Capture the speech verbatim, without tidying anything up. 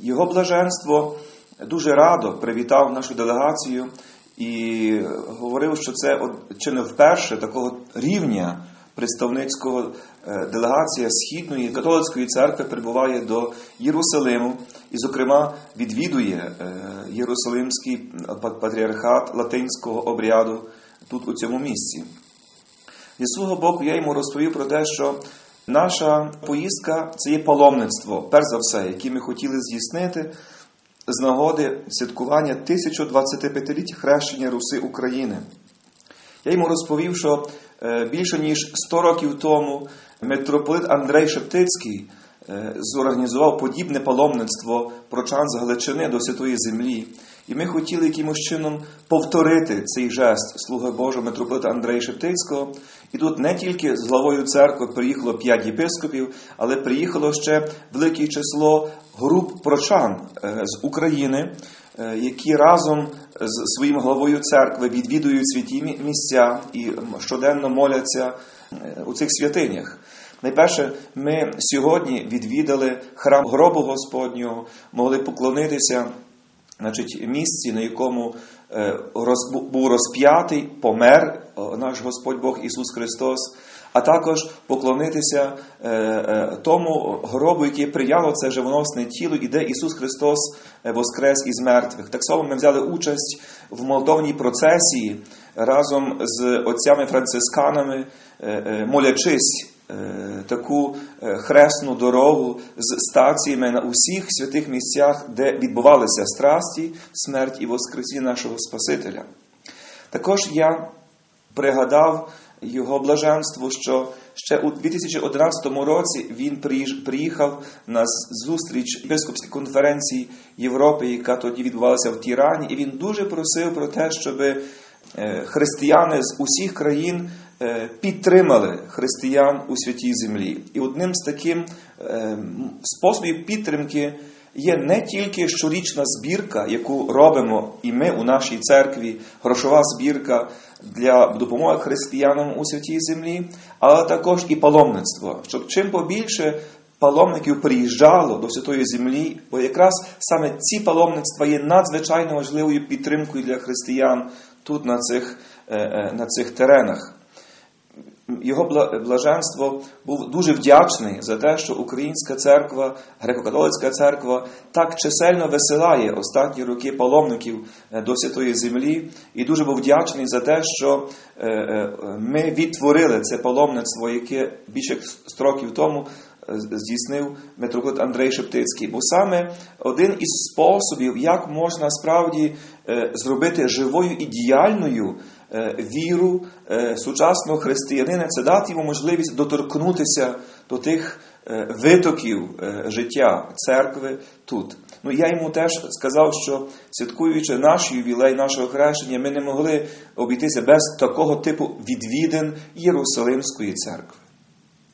Його блаженство дуже радо привітав нашу делегацію і говорив, що це чи не вперше такого рівня представницького делегація Східної католицької церкви прибуває до Єрусалиму і, зокрема, відвідує Єрусалимський патріархат латинського обряду тут, у цьому місці. Зі свого боку, я йому розповів про те, що наша поїздка – це є паломництво, перш за все, яке ми хотіли здійснити з нагоди святкування тисяча двадцятип'ятиліття хрещення Руси України. Я йому розповів, що більше ніж сто років тому митрополит Андрей Шептицький зорганізував подібне паломництво прочан з Галичини до Святої Землі. І ми хотіли якимось чином повторити цей жест слуги Божого митрополита Андрея Шептицького. І тут не тільки з главою церкви приїхало п'ять єпископів, але приїхало ще велике число груп прочан з України, які разом з своїм главою церкви відвідують святі місця і щоденно моляться у цих святинях. Найперше, ми сьогодні відвідали храм гробу Господнього, могли поклонитися, значить, місці, на якому роз, був розп'ятий, помер наш Господь Бог Ісус Христос, а також поклонитися е, е, тому гробу, який прияло це живоносне тіло, і де Ісус Христос воскрес із мертвих. Так само ми взяли участь в молитовній процесії разом з отцями-францисканами, е, е, молячись таку хресну дорогу з стаціями на усіх святих місцях, де відбувалися страсті, смерть і воскресіння нашого Спасителя. Також я пригадав його блаженство, що ще у дві тисячі одинадцятому році він приїхав на зустріч єпископській конференції Європи, яка тоді відбувалася в Тірані, і він дуже просив про те, щоб християни з усіх країн підтримали християн у Святій Землі. І одним з таких способів підтримки є не тільки щорічна збірка, яку робимо і ми у нашій церкві, грошова збірка для допомоги християнам у Святій Землі, але також і паломництво, щоб чим побільше паломників приїжджало до Святої Землі, бо якраз саме ці паломництва є надзвичайно важливою підтримкою для християн тут, на цих, на цих теренах. Його блаженство був дуже вдячний за те, що Українська церква, Греко-католицька церква так чисельно висилає останні роки паломників до Святої Землі, і дуже був вдячний за те, що ми відтворили це паломництво, яке більше сто років тому здійснив митрополит Андрей Шептицький. Бо саме один із способів, як можна справді зробити живою і діяльною віру сучасного християнина, це дати йому можливість доторкнутися до тих витоків життя церкви тут. Ну, я йому теж сказав, що святкуючи наш ювілей, нашого хрещення, ми не могли обійтися без такого типу відвідин Єрусалимської церкви.